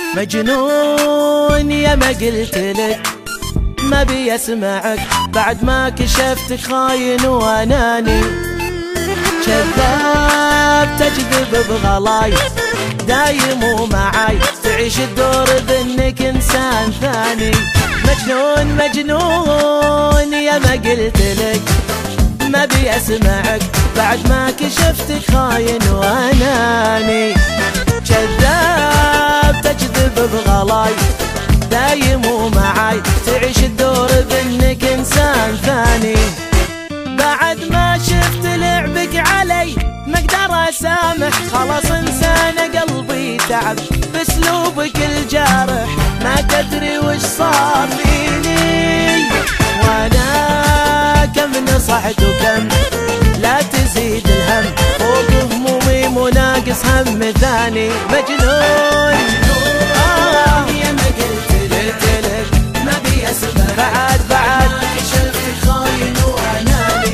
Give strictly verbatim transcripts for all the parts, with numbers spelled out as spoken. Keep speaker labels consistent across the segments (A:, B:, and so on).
A: مجنون يا ما قلت لك ما بي اسمعك بعد ما كشفتك خاين واناني، كذاب تكذب بغلاي دايم ومعاي تعيش الدور بانك انسان ثاني. مجنون مجنون يا ما قلت لك ما بي اسمعك بعد ما كشفتك خاين واناني، كذاب تكذب بغلاي دايم ومعاي تعيش الدور بانك انسان ثاني. بعد ما شفت لعبك علي ما اقدر اسامح، خلاص انسان قلبي تعب باسلوبك الجارح، ما تدري وش صار فيني وانا كم نصحت وكم لا تزيد الهم فوق همومي مو ناقص هم ثاني. مجنون آه يا ما قلت لك ما بي اسمع بعد بعد شفتك خاين واناني.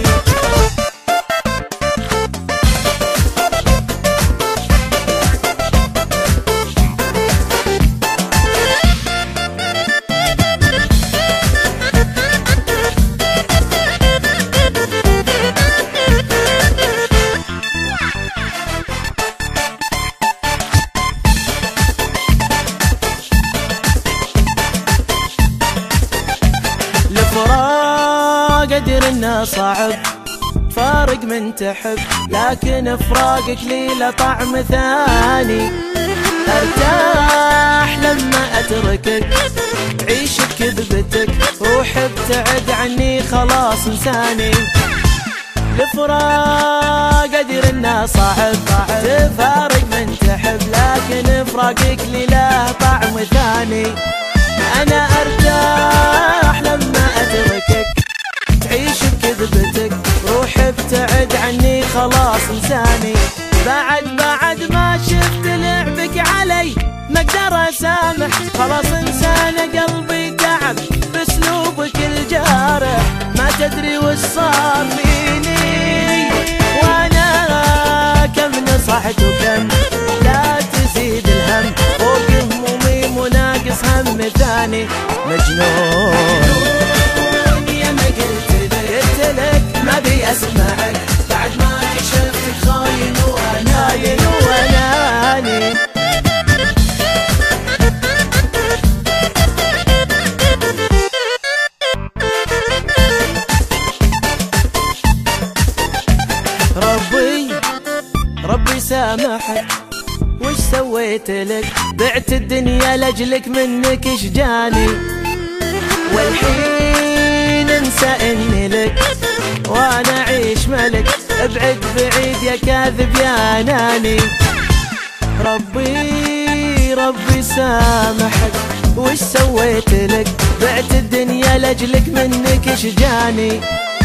A: الفراق ادري انه صعب فارق من تحب، لكن فراقك لي له طعم ثاني. ارتاح لما اتركك عيش بكذبتك روح ابتعد عني خلاص انساني. الفراق ادري انه صعب تفارق من تحب، لكن فراقك لي له طعم ثاني. انا ارتاح لما اتركك تعيش بكذبتك روح ابتعد عني خلاص انساني. بعد بعد ما شفت لعبك علي ما اقدر اسامح، خلاص انسان قلبي تعب باسلوبك الجارح، ما تدري وش صار فيني وانا كم نصحت وكم لا تزيد الهم فوق همومي مو ناقص هم ثاني. مجنون يا ما قلت لك ما بي اسمعك بعد ما كشفتك خاين واناني واناني. ربي ربي سامحك وش سويت لك، بعت الدنيا لاجلك منك اشجاني، والحين انسى اني لك وانا اعيش ملك، ابعد بعيد يا كاذب يا اناني. ربي ربي سامحك وش سويت لك، بعت الدنيا لاجلك منك اشجاني،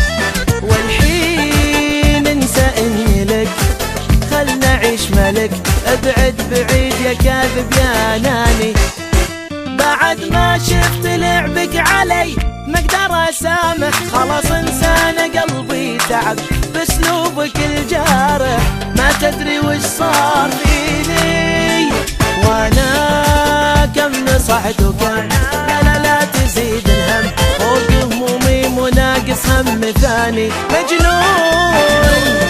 A: والحين انسى اني لك خلنا عيش ملك، ابعد بعيد يا كاذب يا اناني. بعد ما شفت لعبك علي ما اقدر اسامح، خلاص انسان قلبي تعب باسلوبك الجارح، ما تدري وش صار فيني وانا كم نصحت وكم لا لا لا تزيد الهم فوق همومي مو ناقص هم ثاني. مجنون